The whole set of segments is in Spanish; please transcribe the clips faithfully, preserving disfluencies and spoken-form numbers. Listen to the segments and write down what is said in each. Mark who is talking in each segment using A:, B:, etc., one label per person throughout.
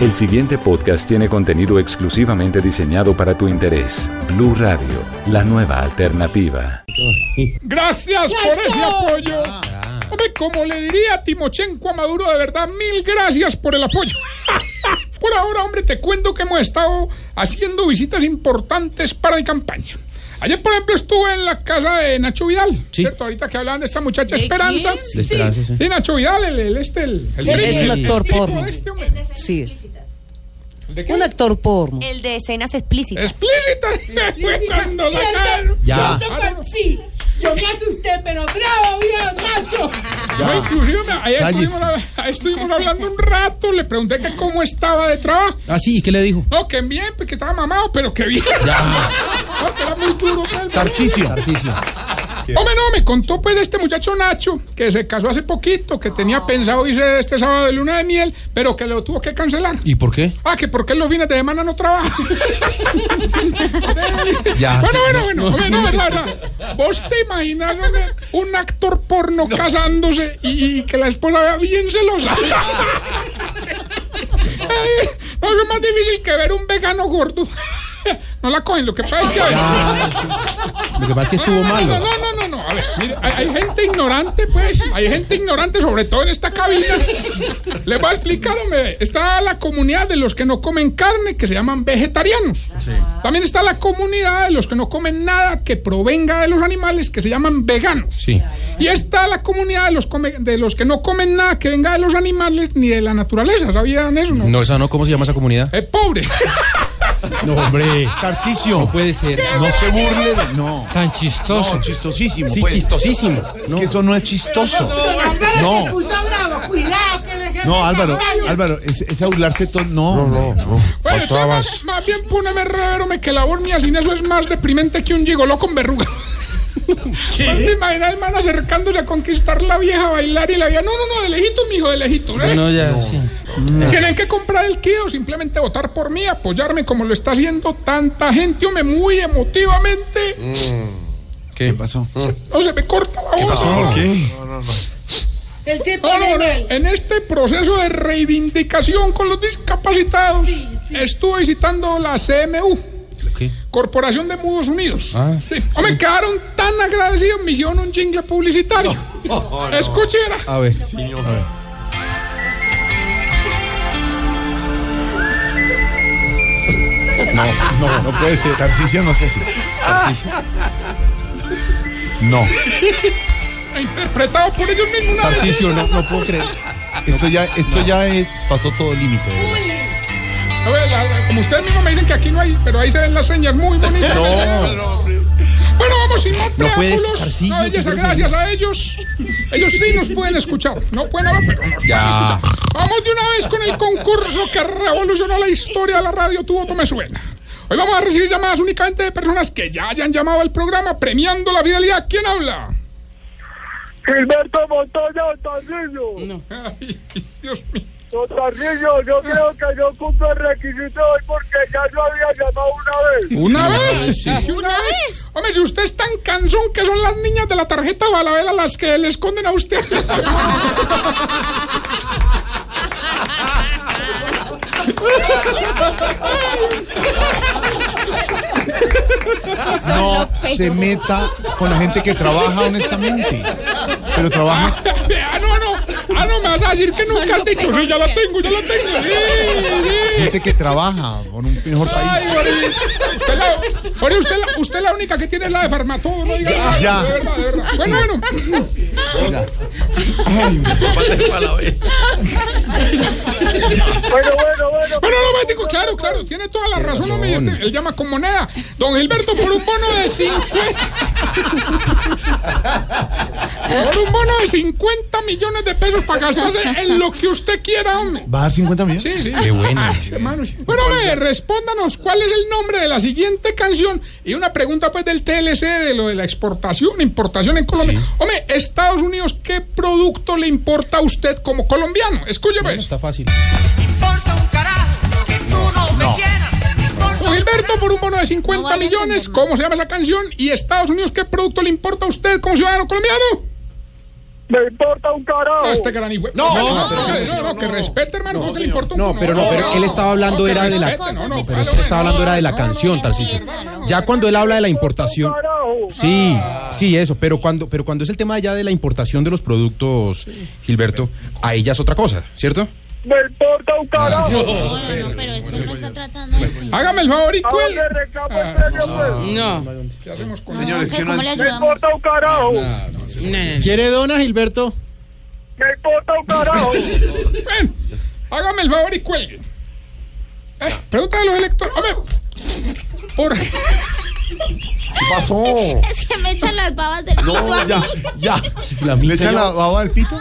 A: El siguiente podcast tiene contenido exclusivamente diseñado para tu interés. Blue Radio, la nueva alternativa.
B: Gracias por ese apoyo. Hombre, como le diría a Timochenko a Maduro, de verdad, mil gracias por el apoyo. Por ahora, hombre, te cuento que hemos estado haciendo visitas importantes para mi campaña. Ayer, por ejemplo, estuve en la casa de Nacho Vidal, sí. ¿Cierto? Ahorita que hablaban de esta muchacha
C: ¿De
B: Esperanza.
C: quién?
B: Sí.
D: De Esperanza, sí.
B: Sí, Nacho Vidal, el, el este, el... el,
C: Sí,
B: el
C: es
B: el,
C: un actor
B: el,
C: porno.
B: Este, hombre.
C: El de escenas
E: Sí.
C: explícitas.
B: ¿De qué?
E: Un actor porno.
C: El de escenas explícitas.
B: Explícita. Fue cuando sacaron.
D: Ya.
F: Sí, yo me asusté, pero bravo, bien, Nacho.
B: No, inclusive, me- ayer
D: Cállese.
B: estuvimos, ahí estuvimos hablando un rato, le pregunté que cómo estaba de trabajo.
D: Ah, sí, ¿y qué le dijo?
B: No, que bien, pues que estaba mamado, pero que bien.
D: Ya.
B: No, que era muy duro. Pues,
D: Tarcisio. Tarcisio.
B: Hombre, no, me contó pues este muchacho Nacho, que se casó hace poquito, que tenía pensado irse este sábado de luna de miel, pero que lo tuvo que cancelar.
D: ¿Y por qué?
B: Ah, que porque los fines de semana no trabaja.
D: Ya.
B: Bueno,
D: sí.
B: bueno, bueno, hombre, no, verdad, verdad. ¿Vos te imaginas hombre, un actor porno casándose y, y que la esposa vea bien celosa? Ay, no, es más difícil que ver un vegano gordo. No la cogen, lo que pasa es que...
D: Ya. Lo que pasa es que estuvo
B: No,
D: malo.
B: no, no, no, no, a ver, mire, hay, hay gente ignorante, pues, hay gente ignorante, sobre todo en esta cabina. Les voy a explicar, hombre, está la comunidad de los que no comen carne, que se llaman vegetarianos. Sí. También está la comunidad de los que no comen nada que provenga de los animales, que se llaman veganos.
D: Sí.
B: Y está la comunidad de los, come- de los que no comen nada que venga de los animales ni de la naturaleza, ¿sabían eso? No,
D: No, esa no, ¿cómo se llama esa comunidad?
B: Eh, pobres.
D: No, hombre.
G: Tarcisio,
D: No puede ser.
G: no se burle de... No,
D: Tan chistoso.
G: no, chistosísimo.
D: Sí,
G: pues.
D: chistosísimo.
G: Es que eso no es chistoso.
F: Álvaro
G: No.
F: se puso bravo, cuidado que le quede
G: No, Álvaro,
F: caballo.
G: Álvaro, es, es a burlarse todo... No, no, no.
B: Bueno,
D: Faltaba
B: entonces,
D: más.
B: más, más bien póneme revero, me que la voz mía sin eso es más deprimente que un gigoló con verruga. ¿Qué? ¿Te imaginas el man acercándose a conquistar la vieja, a bailar y la vieja? No, no, no, de lejito, mijo, de lejito. ¿eh?
D: Bueno, ya, sí.
B: Tienen que comprar el kit o simplemente votar por mí, apoyarme como lo está haciendo tanta gente, hombre, muy emotivamente.
D: ¿Qué?
G: ¿Qué pasó?
B: No, se me corta la voz.
G: ¿Por qué?
F: Él se
B: No,
F: pone
B: no, no.
F: mal.
B: En este proceso de reivindicación con los discapacitados,
F: Sí, sí.
B: estuve visitando la C M U.
D: ¿Qué?
B: Corporación de Mudos Unidos.
D: Ah.
B: Sí. Hombre, quedaron tan agradecidos, me hicieron un jingle publicitario. Escuche, verá.
D: A ver. A ver.
G: No, no, no puede ser. Tarcisio no sé si. Tarcisio. No,
B: Interpretado por ellos mismos una vez.
D: Tarcisio, no, no puedo creer.
G: esto ya, esto ya es, pasó todo límite. de verdad.
B: A ver, la- la- como ustedes mismos me dicen que aquí no hay, pero ahí se ven las señas muy bonitas.
D: No.
B: Bueno, vamos sin más
D: No puedes,
B: preámbulos.
D: Tarcisio,
B: Una belleza,
D: ¿qué
B: gracias a ellos. Ellos sí nos pueden escuchar. No pueden hablar, pero nos
D: Ya.
B: pueden escuchar. Vamos de una vez con el concurso que revolucionó la historia de la radio. Tu voto me suena. Hoy vamos a recibir llamadas únicamente de personas que ya hayan llamado al programa premiando la fidelidad. ¿Quién habla?
H: Gilberto Montoya, Tarcisio.
B: Ay, Dios mío.
H: Don Tarcisio, yo creo que yo cumplo el requisito hoy porque ya yo había llamado una vez.
B: ¿Una vez? Sí,
C: ¿Una vez?
B: Hombre, si usted es tan cansón que son las niñas de la tarjeta Balabela las que le esconden a usted.
G: No se meta con la gente que trabaja honestamente. Pero trabaja.
B: Ah, no, no. Ah, no, me vas a decir que nunca has dicho. Sí, ya la tengo, ya la tengo. Sí, sí.
G: Gente que trabaja con un mejor
B: Ay,
G: país.
B: Boris. Usted la, Boris, usted, la, usted la única que tiene es la de Farmatodo, no diga nada.
G: Ya.
B: De verdad, de verdad. Bueno, bueno.
G: Venga.
H: Bueno, bueno, bueno.
B: Bueno, no, Mático, claro, claro, tiene toda la razón, hombre, y este, él llama con moneda. Don Gilberto, por un bono de cincuenta. Por un bono de cincuenta millones de pesos para gastarse en lo que usted quiera, hombre.
G: ¿Va a dar cincuenta millones?
B: Sí, sí.
D: Qué bueno.
B: Ay, hermano, sí. Bueno, hombre, respóndanos cuál es el nombre de la siguiente canción. Y una pregunta, pues, del T L C, de lo de la exportación, importación en Colombia.
D: Sí.
B: Hombre, Estados Unidos, ¿qué producto le importa a usted como colombiano? Escuche,
D: Bueno,
B: pues.
D: está fácil.
I: importa un carajo que tú no, me quieras. Importa
B: Don Gilberto, por un bono de cincuenta
C: No vale
B: millones,
C: entender
B: ¿cómo se llama esa canción? Y Estados Unidos, ¿qué producto le importa a usted como ciudadano colombiano?
H: Me importa un carajo.
B: Este gran hijo.
D: No,
B: no,
D: no,
B: no,
D: pero-
B: no, no, que respete, hermano,
D: No,
B: no, que le
D: señor.
B: importa un
E: No,
B: culo.
E: pero no, pero él estaba hablando
B: que
E: era de la-
B: respete, no, no,
E: Pero es que estaba hablando era de la canción, Tarcisio. Ya cuando él habla de la importación,
H: Carajo.
E: sí, sí, eso, pero cuando, pero cuando es el tema ya de la importación de los productos, Gilberto, ahí ya es otra cosa, ¿cierto?
H: Me importa un carajo.
C: Bueno, no, pero esto no está tratando de...
B: Hágame el favor y
H: ¿A
B: cuelgue.
H: dónde reclamo en serio, pues?
F: No.
B: ¿Qué hacemos con
C: No
D: Señores,
C: sé
D: que no
C: cómo le
D: hay-
H: Me
C: ayudamos.
H: importa un carajo.
F: ¿Quiere
G: dona, Gilberto?
H: Me importa un carajo.
B: Ven, hágame el favor y cuelgue. Eh, pregúntale a los electores. Hombre, por...
D: ¿Qué pasó?
C: Es que me echan las babas del pito
D: No,
C: a
D: ya,
C: mí.
D: ya.
E: La
G: ¿Le
E: misa
G: echan
E: ya-
G: la baba al pito?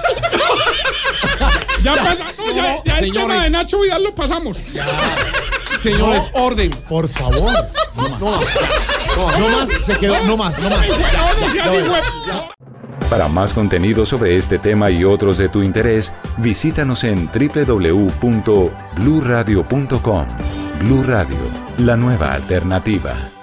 B: Ya pasa, no, ya, ya el
D: señores.
B: tema de Nacho Vidal lo pasamos.
D: Señores, orden.
G: Por favor. No más. No más. Se quedó. No más, no más.
B: No, no seas hijo de-
A: Para más contenido sobre este tema y otros de tu interés, visítanos en doble u doble u doble u punto blue radio punto com. Blue Radio, la nueva alternativa.